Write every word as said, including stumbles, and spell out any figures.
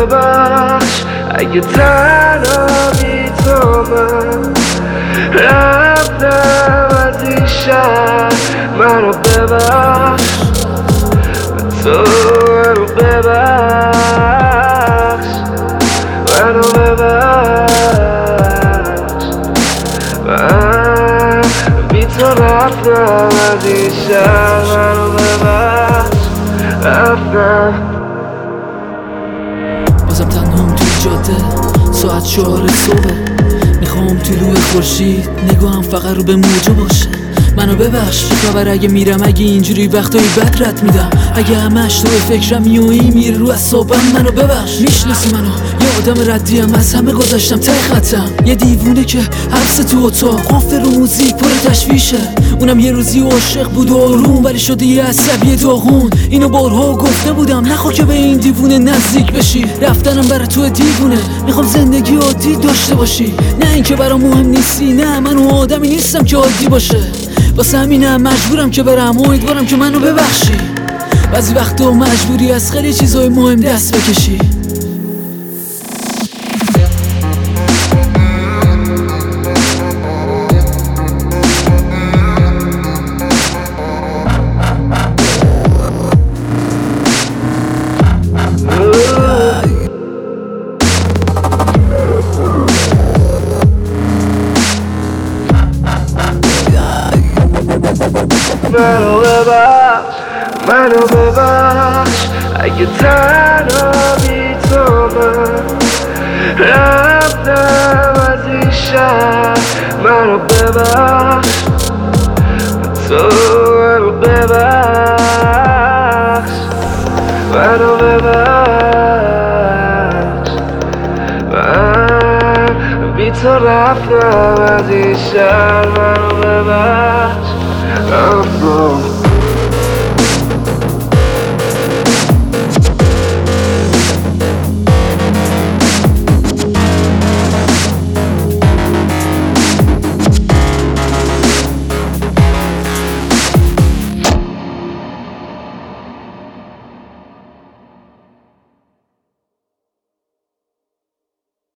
ببخش اگه تنها بی تو من رفتم از این شهر. منو ببخش تو منو ببخش منو ببخش من بی تو رفتم از این شهر. منو ببخش رفتم بازم تنهام توی جاده ساعت چهار صبح میخوام طلوع خورشید نگاهم فقط رو به موجه باشه. منو ببخش چه خبر اگه میرم اگه اینجوری وقتایی بد رد میدم اگه همش تو فکرم میویی میره رو اعصابم. منو ببخش میشناسی منو یه آدم ردیم از همه گذاشتم ته خطم یه دیوونه که حبس تو اتاق قافل رو موزیک پر تشویشه. اونم یه روزی عاشق بود و آروم ولی شده یه عصبی داغون. اینو بارها گفته بودم نخوا که به این دیوونه نزدیک بشی. رفتنم برای تو دیوونه میخوام زندگی عادی داشته باشی نه اینکه برام مهم نیستی. نه من اون آدمی نیستم که عادی باشه واسه همینم مجبورم که برم امیدوارم که منو ببخشی. بعضی وقتا مجبوری از خیلی چیزای مهم دست بکشی. منو ببخش منو ببخش اگه تنها بی تو من رفتم از این شهر. منو ببخش تو منو ببخش منو ببخش من بی تو رفتم از این شهر. منو ببخش I'm wrong.